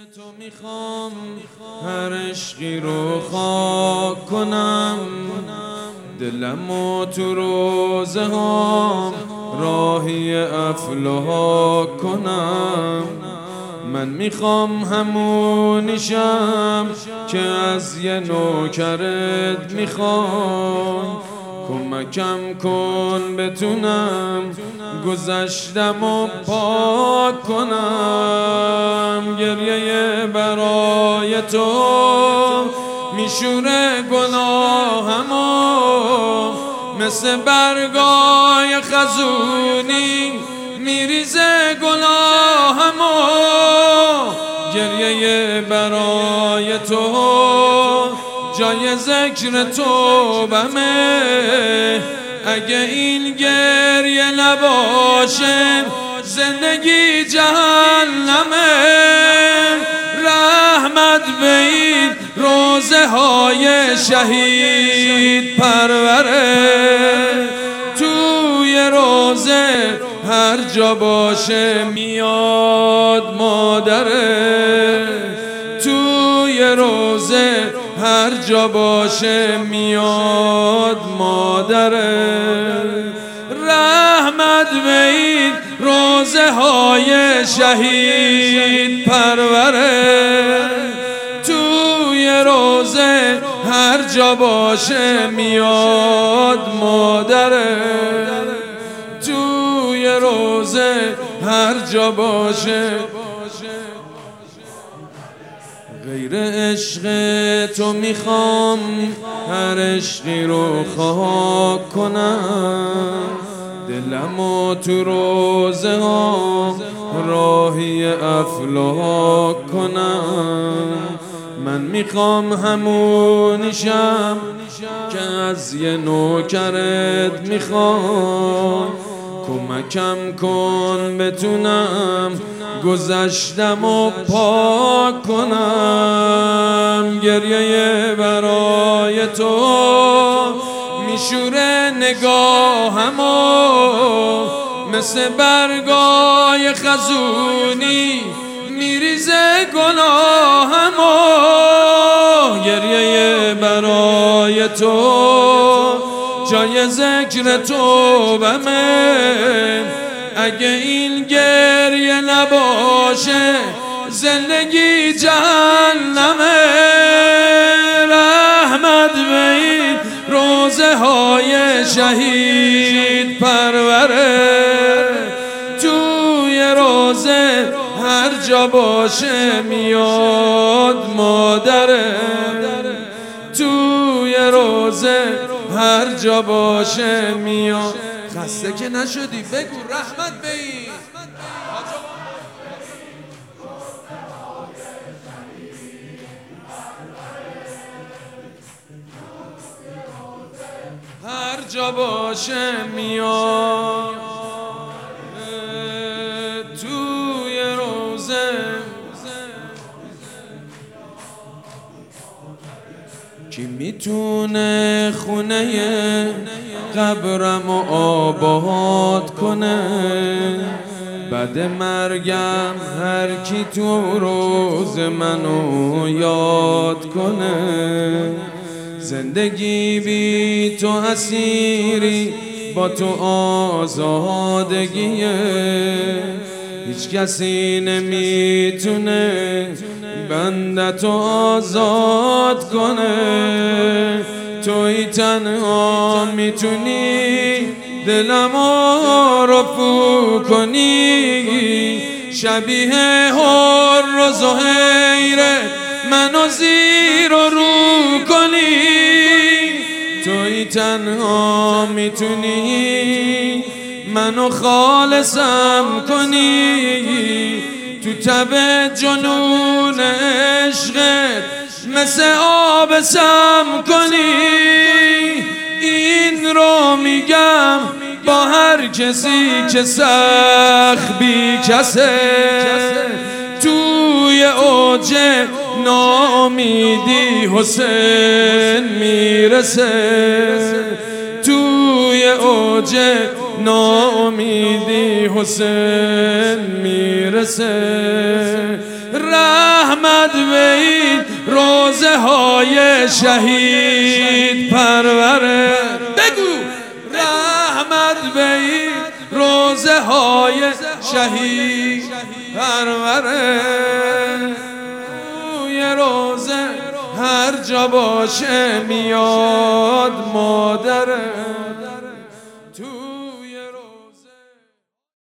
تو میخوام هر عشقی رو خاک کنم، دلمو تو روزه ها راهی افلاک کنم. من میخوام همونیشم که از یه نوکرت میخوای، کمکم کن بتونم گذشتم و پاک کنم. گریه برای تو میشوره گناهمو، مثل برگای خزونی میریزه گناهمو. گریه برای تو جای ذکر توبمه، اگه این گریه نباشه زندگی جهنمه. رحمت به این روزه های شهید پروره، توی روزه هر جا باشه میاد مادره، توی روزه هر جا باشه میاد مادره. رحمت به این روزه های شهید پروره، توی روزه هر جا باشه میاد مادره، توی روزه هر جا باشه. غیر عشق تو میخوام هر عشقی رو خاک کنم، دلمو تو روزه ها راهی افلاک کنم. من میخوام همونیشم که از یه نوکرت میخوام، کمکم کن بتونم گذشتم و پاک کنم. گریه برای تو میشوره نگاهمو، مثل برگای خزونی میریزه گناهمو. گریه برای تو جای ذکر توبمه، اگه این گریه نباشه زندگی جهنمه. رحمت به این روزه های شهید پروره، توی روزه هر جا باشه میاد مادره، توی روزه هر جا باشه میاد. خسته که نشدی بگو رحمت به این هر جا باشه میاد، توی روزه. کی میتونه خونه قبرم و آباد کنه؟ بعد مرگم هر کی تو روز منو یاد کنه. زندگی بی تو اسیری، با تو آزادگیه. هیچ کسی نمیتونه بندتو آزاد کنه، توی تنها میتونی دلمو رفو کنی. شبیه حر و زهیره منو زیر و رو کنی، توی تنها میتونی منو خالصم کنی. تو تب جنون عشقت مثل آب سم کنی. این رو میگم با هر کسی که سخت بی کسه، توی اوج ناامیدی حسین میرسه، توی اوج ناامیدی حسین میرسه. رحمت های شهید پروره. بگو رحمت به این روزه های شهید پروره. یه روزه هر جا باشه میاد مادره.